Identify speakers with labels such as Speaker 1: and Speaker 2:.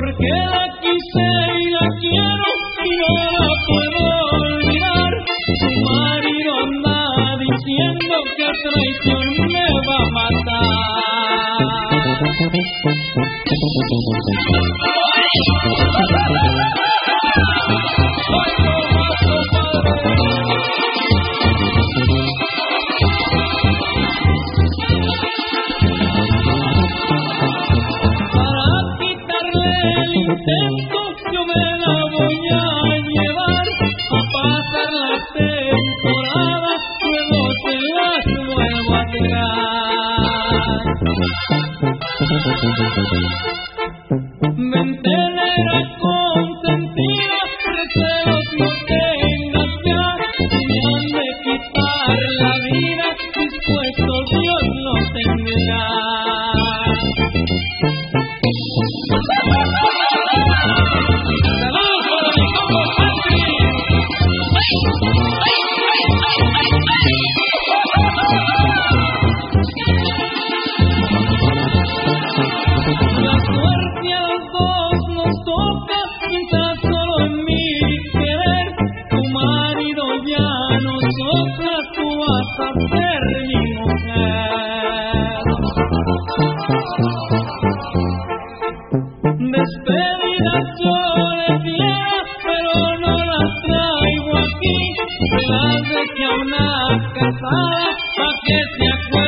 Speaker 1: porque la quise y la quiero y no la puedo olvidar. Tu marido anda diciendo que traición me va a matar. Yo me la voy a llevar a pasar la temporada, luego te las vuelvo a tirar. Vente negra consentida, recelos no tengas ya, me han de quitar la vida, dispuesto Dios lo tendrá. La suerte a los dos nos toca, piensa solo en mi querer. Tu marido ya no sopla, tú vas a ser mi mujer. Despedidas yo le diera, pero no las traigo aquí. Me las dejé a una casada pa' que se acuerde.